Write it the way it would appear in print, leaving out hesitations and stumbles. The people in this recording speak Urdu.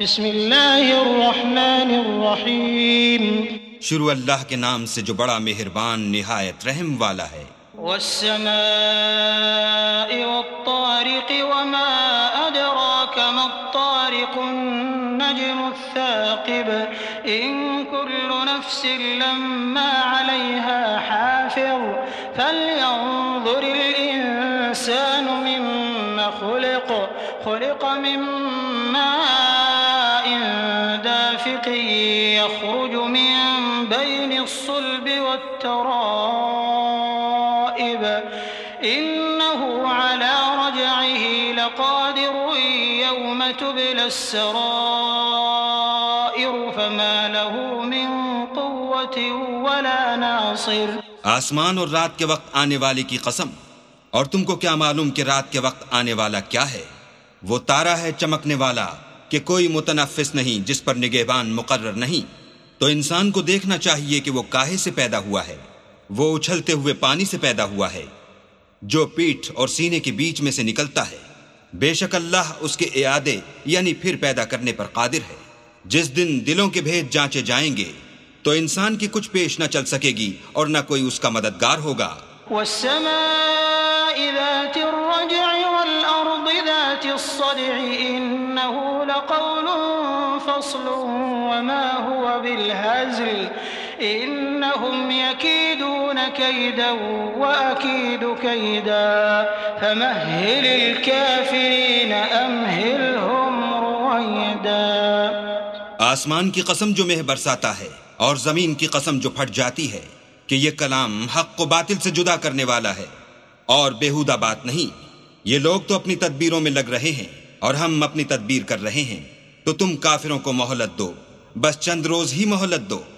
بسم اللہ الرحمن الرحیم شروع اللہ کے نام سے جو بڑا مہربان نہایت رحم والا ہے۔ والسماء والطارق وما أدراك ما الطارق النجم الثاقب إن كل نفس لما عليها حافظ فلينظر الإنسان مما خلق من ماء دافق يخرج من بين الصلب والترائب إنه على رجعه لقادر يوم تبلى السرائر فما له من قوة ولا ناصر۔ آسمان اور رات کے وقت آنے والے کی قسم، اور تم کو کیا معلوم کہ رات کے وقت آنے والا کیا ہے؟ وہ تارا ہے چمکنے والا کہ کوئی متنفس نہیں، جس پر نگہبان مقرر نہیں۔ تو انسان کو دیکھنا چاہیے کہ وہ کاہے سے پیدا ہوا ہے؟ وہ اچھلتے ہوئے پانی سے پیدا ہوا ہے جو پیٹھ اور سینے کے بیچ میں سے نکلتا ہے۔ بے شک اللہ اس کے اعادے یعنی پھر پیدا کرنے پر قادر ہے۔ جس دن دلوں کے بھید جانچے جائیں گے تو انسان کی کچھ پیش نہ چل سکے گی اور نہ کوئی اس کا مددگار ہوگا۔ والسماء ذات الرجع والأرض ذات الصدع إنه لقول فصل وما هو بالهزل إنهم يكيدون كيدا وأكيد كيدا فمهل الكافرين أمهلهم رويدا۔ آسمان کی قسم جو مہ برساتا ہے اور زمین کی قسم جو پھٹ جاتی ہے کہ یہ کلام حق و باطل سے جدا کرنے والا ہے اور بیہودہ بات نہیں۔ یہ لوگ تو اپنی تدبیروں میں لگ رہے ہیں اور ہم اپنی تدبیر کر رہے ہیں، تو تم کافروں کو مہلت دو، بس چند روز ہی مہلت دو۔